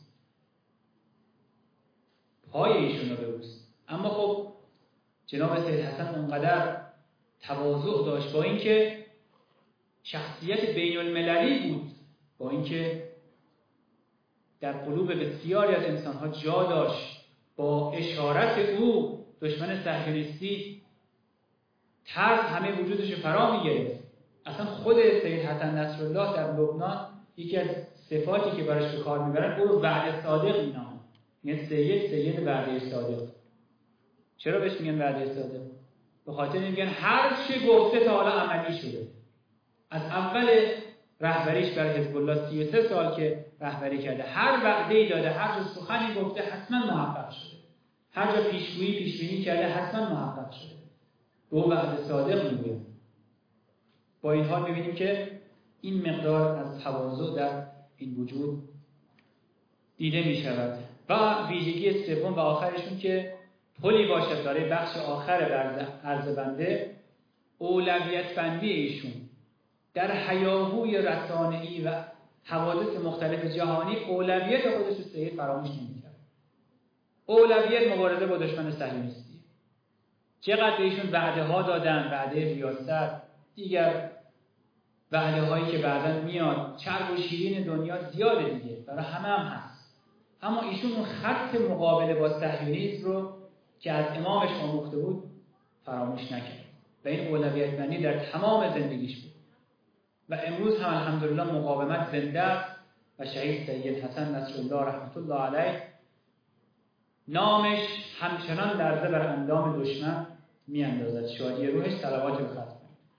پای ایشون رو ببوسی. اما خب جناب سید حسن اونقدر تواضع داشت، با اینکه شخصیت بین المللی بود، با اینکه در قلوب بسیاری از انسان‌ها جا داشت، با اشارت او دشمن صهیونیستی ترس همه وجودش فرا می‌گرفت. اصلا خود سید حسن نصرالله در لبنان یکی از صفاتی که براش به کار میبرن او رو وعده صادق مینامن. یعنی سید وعده صادق. چرا بهش میگن وعده صادق؟ به خاطر میگن هر چه گفته تا حالا عملی شده. از اول رهبریش بر حزب الله 33 سال که رهبری کرده، هر وعده‌ای داده، هر جا سخنی گفته حتما محقق شده. هر جا پیشبینی کرده حتما محقق شده. به او وعده صادق میگن. با این حال میبینیم که این مقدار از تواضع در این وجود دیده میشود. و ویژگی سوم و آخرشون که پلی باشد برای بخش آخر عرض بنده، اولویت بندی ایشون در هیاهوی رسانه‌ای و حوادث مختلف جهانی اولویت خودش رو سید فراموش نمی‌کرد. اولویت مبارزه با دشمن صهیونیستی. چقدر به ایشون وعده ها دادن، وعده ریاست، دیگر وعده هایی که بعداً میاد، چرب و شیرین دنیا زیاده دیگه، برای همه هم هست. اما ایشون اون خط مقابله با صهیونیسم رو که از امامش آموخته بود فراموش نکرد و این اولویت بندی در تمام زندگیش بود. و امروز هم الحمدلله مقاومت زنده است و شهید سید حسن نصرالله رحمت الله علیه نامش همچنان لرزه بر اندام دشمن میاندازد. شادی روحش، صلوات به ختم.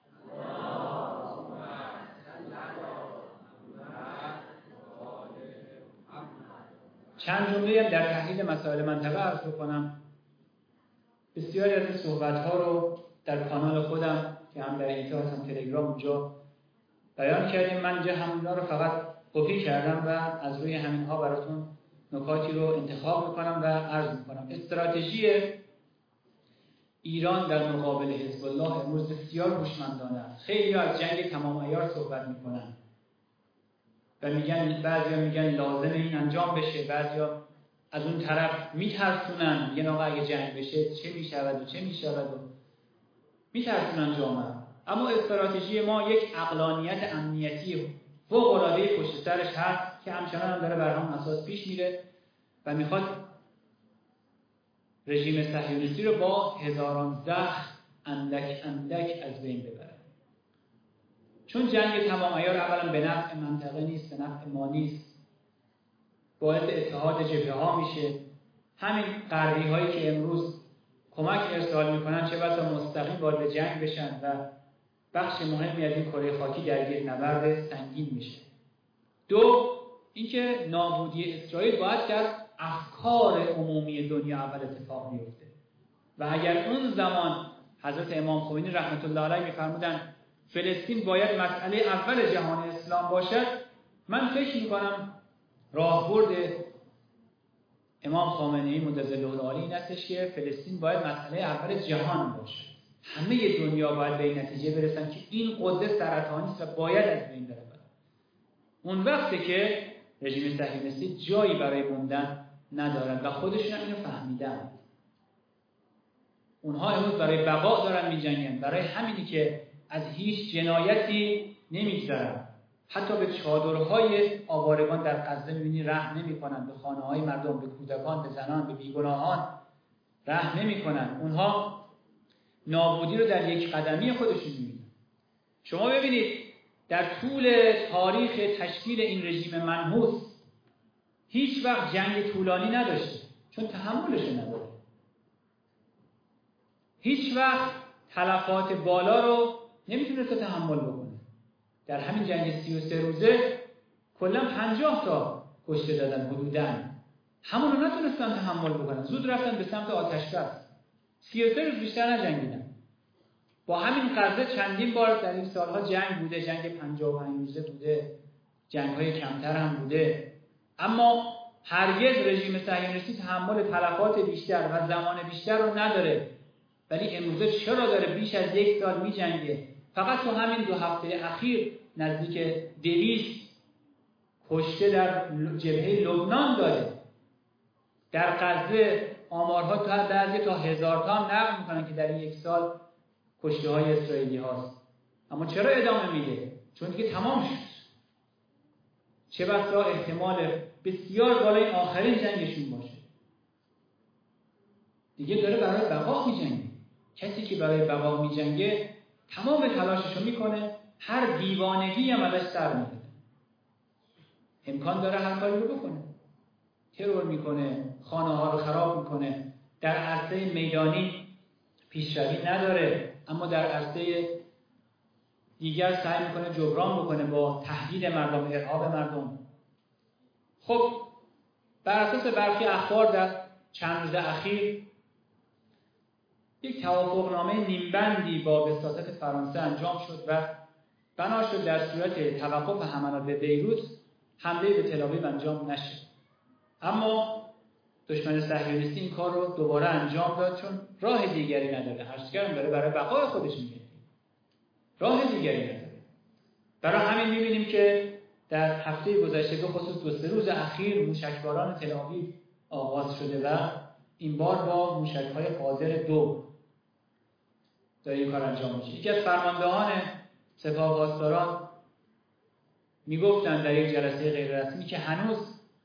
چند جمله در تحلیل مسائل منطقه عرض بکنم. بسیاری از این صحبت‌ها رو در کانال خودم که هم در اینترنت هم تلگرام اونجا بیان کردیم. من همونها رو فقط کپی کردم و از روی همینها براتون نکاتی رو انتخاب میکنم و عرض میکنم. استراتژی ایران در مقابل حزب الله امروز بسیار هوشمندانه است. خیلی از جنگ تمام عیار صحبت میکنن و میگن، بعضیا میگن لازم این انجام بشه، بعضیا از اون طرف میترسونن، میگن آقا اگه جنگ بشه چه میشود و میترسونن جامعه. اما استراتژی ما یک عقلانیت امنیتی فوق‌العاده پشت سرش هست که همچنان هم داره بر همون اساس پیش میره و میخواد رژیم صهیونیستی رو با هزاران زخم اندک از بین ببره. چون جنگ تمام عیار اولا به نفع منطقه نیست، به نفع ما نیست، باعث اتحاد جبهه ها میشه. همین غربی هایی که امروز کمک ارسال میکنن چه بسا مستقیم وارد جنگ بشن و بخش مهمی از این کره خاکی درگیر نبرد سنگین میشه. دو، اینکه نابودی اسرائیل باید در افکار عمومی دنیا اول اتفاق بیفته و اگر اون زمان حضرت امام خمینی رحمت الله علیه میفرمودن فلسطین باید مسئله اول جهان اسلام باشد، من فکر میکنم راهبرد امام خامنه‌ای مدظله العالی این استش که فلسطین باید مسئله اول جهان باشه. همه دنیا باید به این نتیجه برسن که این قدرت سرطانی است و باید از بین بره. اون وقته که رژیم صهیونیستی جایی برای موندن ندارد و خودشون اینو فهمیدن. اونها امروز برای بقا دارن می‌جنگن، برای همینی که از هیچ جنایتی نمی‌گذرن. حتی به چادرهای آوارگان در غزه می‌بینی رحم نمی‌کنن، به خانه‌های مردم، به کودکان، به زنان، به بیگناهان رحم نمی‌کنن. اونها نابودی رو در یک قدمی خودشون می‌بینن. شما ببینید در طول تاریخ تشکیل این رژیم منحوس هیچ وقت جنگ طولانی نداشته، چون تحملش نداره. هیچ وقت تلفات بالا رو نمیتونه تحمل بکنه. در همین جنگ 33 روزه کلا 50 تا کشته دادن حدوداً. همون رو نتونستن تحمل بکنن، زود رفتن به سمت آتشبس. 33 روز بیشتر نجنگیدن. با همین قضیه چندین بار در این سالها جنگ بوده، جنگ 55 روزه بوده، جنگ‌های کمتر هم بوده، اما هرگز رژیم صهیونیستی تحمل تلفات بیشتر و زمان بیشتر رو نداره. ولی امروزه چرا داره بیش از 1 سال می‌جنگه؟ فقط تو همین 2 هفته اخیر نزدیک 200 کشته در جبهه لبنان داره. در غزه آمارها تا 1000 تا هم نقل می‌کنن که در این 1 سال کشته های اسرائیلی هاست. اما چرا ادامه میده؟ چون دیگه تمام شد. چه بسا احتمال بسیار بالای آخرین جنگشون باشه. دیگه داره برای بقا میجنگه. کسی که برای بقا میجنگه تمام تلاششو میکنه، هر دیوانگی هم ازش سر میده. امکان داره هر کاری رو بکنه، ترور میکنه، خانه ها رو خراب میکنه، در عرصه میدانی پیشروی نداره، اما در عرصه دیگر سعی میکنه جبران بکنه با تهدید مردم، ارهاب مردم. خب بر اساس برخی اخبار در چند روز اخیر یک توافقنامه نیمبندی با وساطت فرانسه انجام شد و بنا شد در صورت توقف حملات به بیروت حمله به تل‌آویو انجام نشه. اما دشمن صهیونیستی این کار رو دوباره انجام داد، چون راه دیگری نداره. هرچند داره برای بقای خودش میگه، راه دیگری نداره. برای همین می‌بینیم که در هفته گذشته به خصوص 2-3 روز اخیر موشکباران تل‌آویو آغاز شده و این بار با موشک‌های قادر 2 داره این کار انجام میشه. یکی از فرماندهان سپاه پاسداران میگفتن در یک جلسه غیر رسمی که هنوز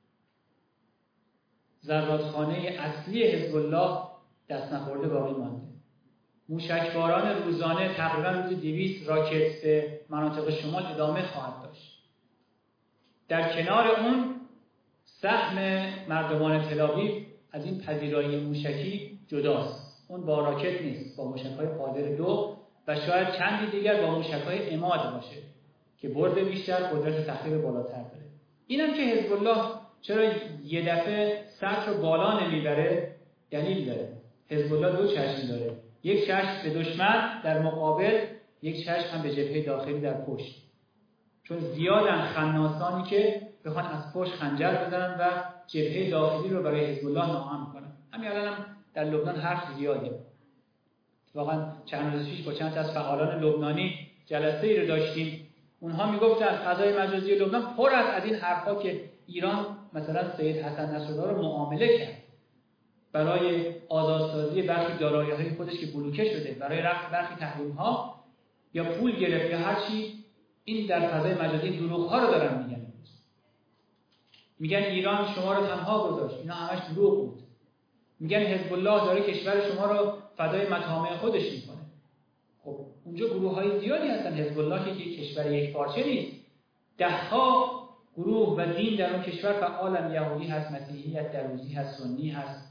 زرادخانه اصلی حزب الله دست نخورده باقی مانده. موشکباران روزانه تقریبا روزی 200 راکت به مناطق شمال ادامه خواهد داشت. در کنار اون سهم مردمان تل‌آویو از این پذیرایی موشکی جداست. اون با راکت نیست، با موشک‌های قادر 2 و شاید چندی دیگر با موشک‌های عماد باشه که برد بیشتر، قدرت تخریب بالاتر داره. اینم که حزب الله چرا یه دفعه سطح رو بالا نمیبره دلیل داره. حزب الله 2 چشم داره، یک چشم به دشمن در مقابل، یک چشم هم به جبهه داخلی در پشت. چون زیادن خناسانی که بخوان از پشت خنجر بزنن و جبهه داخلی رو برای حزب الله ناامن کنن. همین الان هم در لبنان حرف زیاده. واقعا چند روز پیش با چند تا از فعالان لبنانی جلسه‌ای رو داشتیم. اونها میگفتن فضای مجازی لبنان پر از این حرفا که ایران مثلا سید حسن نصرالله رو معامله کرد برای آزادسازی برخی دارایی‌های خودش که بلوکه شده، برای رفع برخی تحریم‌ها یا پول گرفت یا هر چی. این در فضای مجازی دروغ‌ها رو دارن میگن. میگن ایران شما رو تنها گذاشت، اینا همش دروغ بود. میگن حزب الله داره کشور شما رو فدای مطامع خودش میکنه. خب اونجا گروه‌های زیادی هستن. حزب الله که کشور یک پارچه نیست، 10 گروه و دین در اون کشور فعالن. یهودی هست، مسیحی هست، دروزی هست، سنی هست،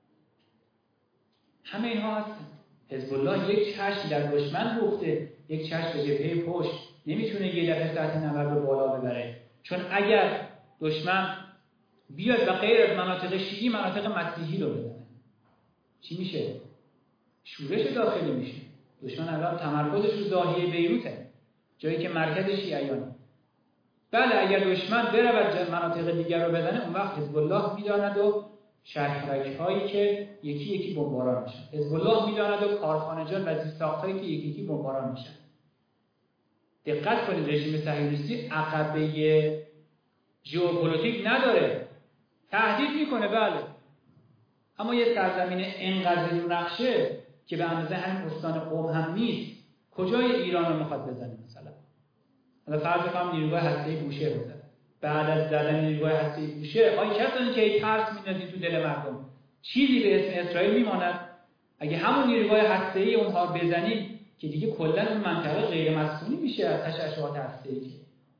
همه اینها هستن. حزب الله یک چشم در دشمن دوخته، یک چشم به جبهه پشت. نمیتونه یه دفعه سطح نبرد رو بالا ببره، چون اگر دشمن بیاد و غیر از مناطق شیعی مناطق مسیحی رو بزنه چی میشه؟ شورش داخلی میشه. دشمن الان تمرکزش رو ناحیه بیروته، جایی که مرکز شیعیانه. بله اگر دشمن برود مناطق دیگر رو بزنه، اون وقت حزب الله میداند و شهرک‌هایی که یکی یکی بمباران میشن. حزب الله میداند و کارخانجات و زیرساخت‌هایی که یکی یکی بمباران میشن. دقت کنید، رژیم صهیونیستی عقبه ژئوپلیتیک نداره. تهدید میکنه بله، اما یه سرزمین انقدر رو نقشه که به اندازه همین استان قم هم نیست، کجای ایران رو میخواد بزنه؟ مثلا فرض کنم نیروگاه هسته‌ای بوشهر بزنه. بعد از زدن نیروگاه هسته‌ای بوشهر، کسانی که ای ترس میندازید تو دل مردم، چیزی به اسم اسرائیل میماند؟ اگه همون نیروگاه هسته‌ای اونها بزنیم که دیگه کلا اون منطقه غیر مسکونی میشه از تشعشعات هسته‌ای.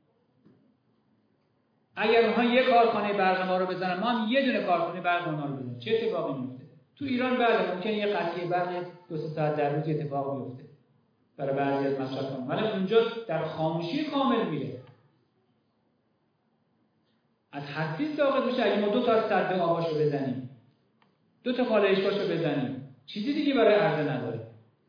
اگر اونها یک کارخانه برق ما رو بزنن، ما هم یه دونه کارخانه برق اونها رو بزنیم، چه اتفاقی میفته؟ تو ایران بله ممکنه یه قطعی برق 2-3 ساعت در روز اتفاق بیفته برای بعضی از مصرفیان، ولی اونجا در خاموشی کامل میره. از هستی ساقط میشه. اگه ما 2 تا سد آباشو بزنیم، 2 تا پالایشگاهشو بزنیم، چیزی دیگه برای عرضه نداره.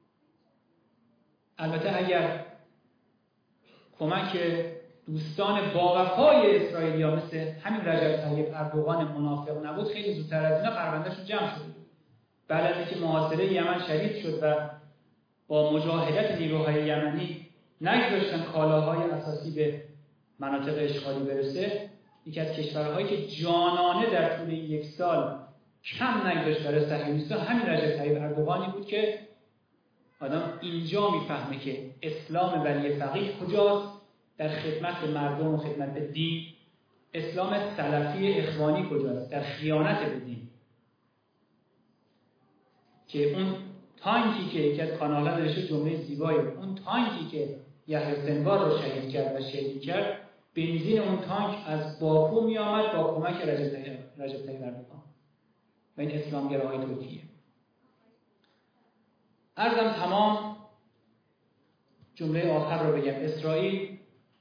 البته اگر کمک دوستان با وفای اسرائیلیا مثل همین رجب طیب اردوغان منافق نبود، خیلی زودتر از اینا پروندهشون جمع شد. بعد از اینکه محاصره یمن شدید شد و با مجاهدت نیروهای یمنی نگذاشتن کالاهای اساسی به مناطق اشغالی برسه، یکی از کشورهایی که جانانه در طول 1 سال کم نگذاشت برای صهیونیست‌ها همین رجب طیب اردوغانی بود که آدم اینجا میفهمه که اسلام ولی فقیه کجاست در خدمت به مردم و خدمت به دین، اسلام سلفی اخوانی کجاست در خیانت به دین. که اون تانکی که یکی از کانال‌ها نوشته جمله زیبایی، اون تانکی که یحیی سنوار رو شهید کرد و شهید کرد بنزین اون تانک از باکو می آمد با کمک رجب طیب اردوغان و این اسلامگراهای ترکیه. عرضم تمام، جمله آخر رو بگم. اسرائیل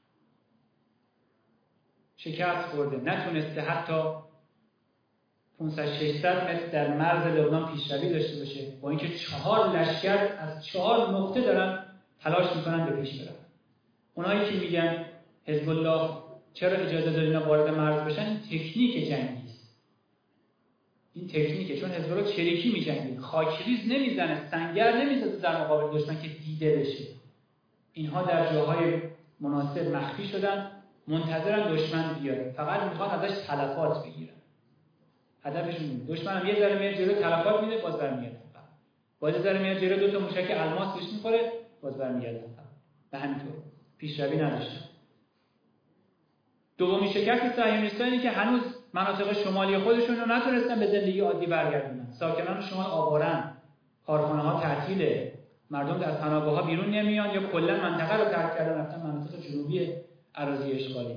شکست خورده، نتونسته حتی 500-600 متر در مرز لبنان پیشروی داشته باشه، با اینکه 4 لشکر از 4 نقطه دارن تلاش میکنن به پیش برن. اونایی که میگن حزب الله چرا اجازه داد اینا وارد مرز بشن، این تکنیک جنگی است. این تکنیکه، چون حزب الله چریکی میجنگه، خاکریز نمیزنه، سنگر نمیزنه در مقابل دشمن که دیده بشه. اینها در جاهای مناسب مخفی شدن، منتظرن دشمن بیاد، فقط میخوان ازش تلفات بگیرن. هدفشون اینه. دشمن هم یه ذره میاد جلو، تلفات میده، باز برمیگرده. باز یه ذره میاد جلو، 2 تا موشک الماس بهش میخوره، باز برمیگرده. به همین طور پیشروی نداشتن. دومین شکست صهیونیست‌ها اینه که هنوز مناطق شمالی خودشون رو نتونستن به زندگی عادی برگردونن. ساکنان شمال آوارن، کارخانه‌ها تعطیله، مردم از پناهگاه‌ها بیرون نمیان یا کلا منطقه رو ترک کردن رفتن مناطق جنوبی اراضی اشغالی.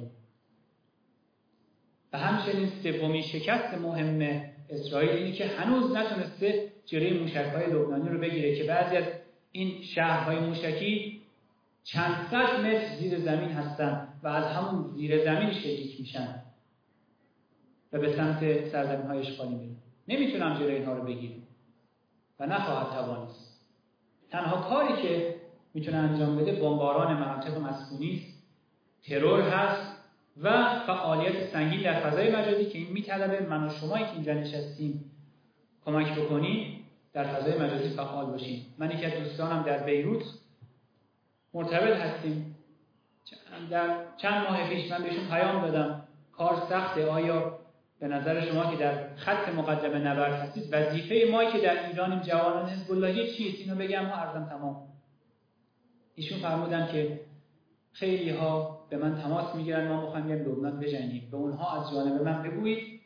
و همچنین سومین شکست مهم اسرائیل اینه که هنوز نتونسته جلوی موشک‌های لبنانی رو بگیره که بعضی از این شهرهای موشکی چند صد متر زیر زمین هستن و از همون زیر زمین شلیک میشن و به سمت سرزمین‌های اشغالی میرن. نمیتونم جلوی اینها رو بگیرم و نخواهد توانست. تنها کاری که میتونه انجام بده بمباران مناطق مسکونی است، ترور هست و فعالیت سنگین در فضای مجازی که این میطلبه من و شمایی که اینجا نشستیم کمک بکنیم، در فضای مجازی فعال باشیم. من یکی از دوستانم در بیروت مرتبط هستیم. در چند ماه پیش من بهشون پیام دادم کار سخته، آیا به نظر شما که در خط مقدم نبرد هستید وظیفه ما که در ایرانیم جوانان حزب اللهی چیست؟ اینو بگم و عرضم تمام. ایشون فرمودن که خیلی ها به من تماس میگیرن، ما میخوایم بریم لبنان بجنگیم. به اونها از جانب من بگویید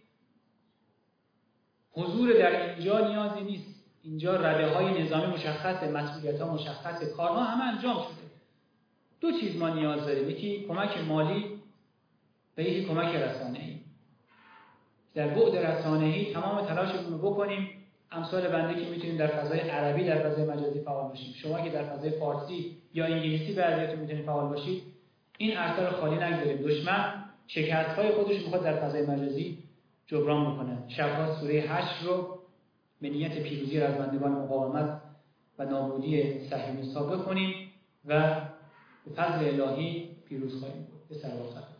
حضور در اینجا نیازی نیست. اینجا رده‌های نظامی مشخصه، مسئولیت‌ها مشخصه، کارها همه انجام شده. 2 چیز ما نیاز داریم، یکی کمک مالی و یکی کمک رسانه‌ای. در بعد رسانه‌ای تمام تلاشمون رو بکنیم، امثال بنده که میتونیم در فضای عربی در فضای مجازی فعال باشیم، شما که در فضای فارسی یا انگلیسی بعضیاتون میتونید فعال باشید، این عرصه رو خالی نگذاریم. دشمن شکست‌های خودش میخواد در فضای مجازی جبران بکنه. شب‌ها سوره حشر رو به نیت پیروزی رزمندگان مقاومت و نابودی صهیونیست‌ها بخونیم و به فضل الهی پیروز خواهیم بود. به سلامت.